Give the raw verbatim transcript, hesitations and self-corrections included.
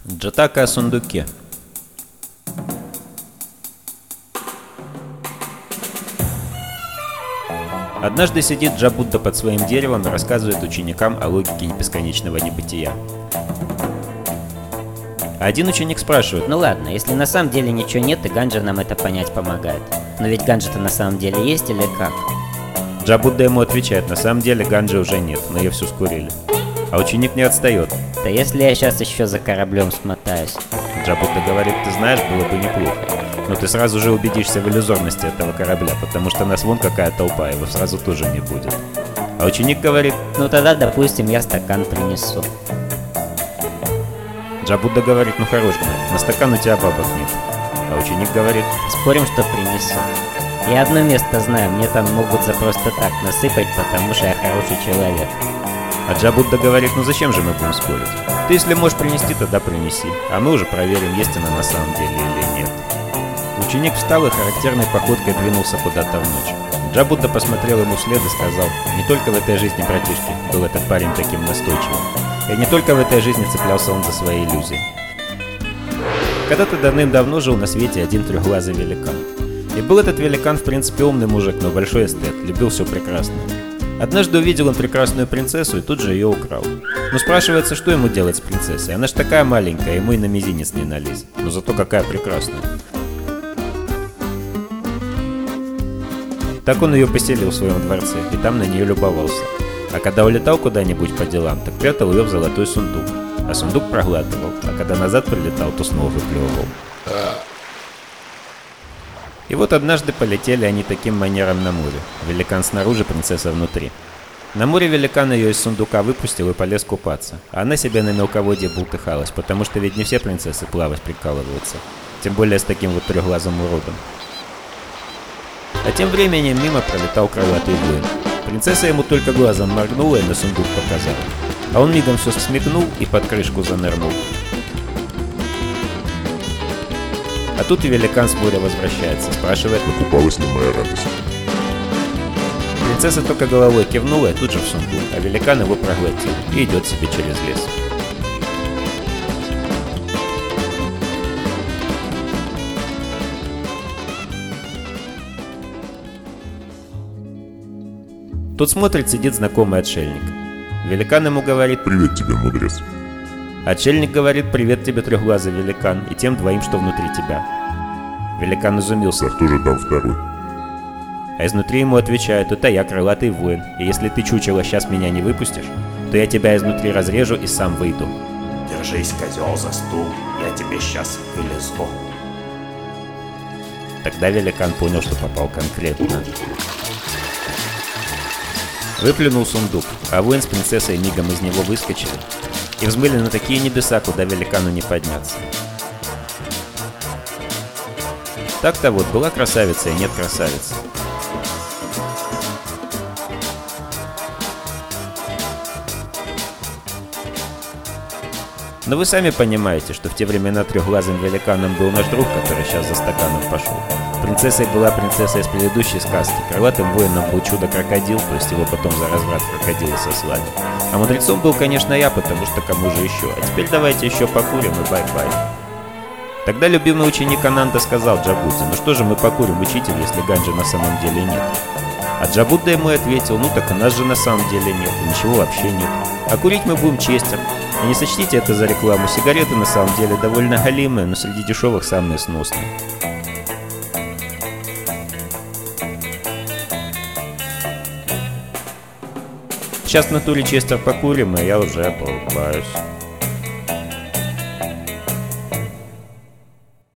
Джатака о сундуке. Однажды сидит Джа-Будда под своим деревом и рассказывает ученикам о логике бесконечного небытия. Один ученик спрашивает: Ну ладно, если на самом деле ничего нет, и ганджа нам это понять помогает. Но ведь ганджа-то на самом деле есть или как? Джа-Будда ему отвечает: на самом деле ганджи уже нет, мы ее всю скурили. А ученик не отстает. Да если я сейчас еще за кораблем смотаюсь. Джа-Будда говорит: ты знаешь, было бы неплохо. Но ты сразу же убедишься в иллюзорности этого корабля, потому что нас вон какая толпа, его сразу тоже не будет. А ученик говорит: Ну тогда, допустим, я стакан принесу. Джа-Будда говорит: ну хорош, мать, на стакан у тебя бабок нет. А ученик говорит: Спорим, что принесу. Я одно место знаю, мне там могут за просто так насыпать, потому что я хороший человек. А Джа-Будда говорит: ну зачем же мы будем спорить? Ты если можешь принести, тогда принеси, а мы уже проверим, есть она на самом деле или нет. Ученик встал и характерной походкой двинулся куда-то в ночь. Джа-Будда посмотрел ему вслед и сказал: не только в этой жизни, братишки, был этот парень таким настойчивым. И не только в этой жизни цеплялся он за свои иллюзии. Когда-то давным-давно жил на свете один трехглазый великан. И был этот великан в принципе умный мужик, но большой эстет, любил все прекрасное. Однажды увидел он прекрасную принцессу и тут же ее украл. Но спрашивается, что ему делать с принцессой? Она ж такая маленькая, ему и на мизинец не налезет. Но зато какая прекрасная. Так он ее поселил в своем дворце, и там на нее любовался. А когда улетал куда-нибудь по делам, так прятал ее в золотой сундук. А сундук проглатывал, а когда назад прилетал, то снова выплевывал. И вот однажды полетели они таким манером на море. Великан снаружи, принцесса внутри. На море великан ее из сундука выпустил и полез купаться. А она себе на мелководье бултыхалась, потому что ведь не все принцессы плавать прикалываются. Тем более с таким вот трехглазым уродом. А тем временем мимо пролетал крылатый воин. Принцесса ему только глазом моргнула и на сундук показала. А он мигом все смекнул и под крышку занырнул. А тут и великан с моря возвращается, спрашивает: Накупалась ли моя радость? Принцесса только головой кивнула и тут же в сундук, а великан его проглотил и идет себе через лес. Тут смотрит, сидит знакомый отшельник. Великан ему говорит: Привет тебе, мудрец. Отшельник говорит: привет тебе, трехглазый великан, и тем двоим, что внутри тебя. Великан изумился. Да кто же там второй? А изнутри ему отвечают: это я, крылатый воин, и если ты, чучело, сейчас меня не выпустишь, то я тебя изнутри разрежу и сам выйду. Держись, козел, за стул, я тебе сейчас вылезу. Тогда великан понял, что попал конкретно. Выплюнул сундук, а воин с принцессой мигом из него выскочили и взмыли на такие небеса, куда великану не подняться. Так-то вот, была красавица и нет красавицы. Но вы сами понимаете, что в те времена трехглазым великаном был наш друг, который сейчас за стаканом пошел. Принцессой была принцесса из предыдущей сказки, крылатым воином был чудо-крокодил, то есть его потом за разврат крокодила сослали. А мудрецом был, конечно, я, потому что кому же еще. А теперь давайте еще покурим и бай-бай. Тогда любимый ученик Ананда сказал Джа-Будде: ну что же мы покурим, учитель, если ганджи на самом деле нет? А Джа-Будда ему ответил: ну так у нас же на самом деле нет, и ничего вообще нет. А курить мы будем честер. И не сочтите это за рекламу, сигареты на самом деле довольно галимые, но среди дешевых самые сносные. Сейчас в натуре честер покурим, и я уже обрубаюсь.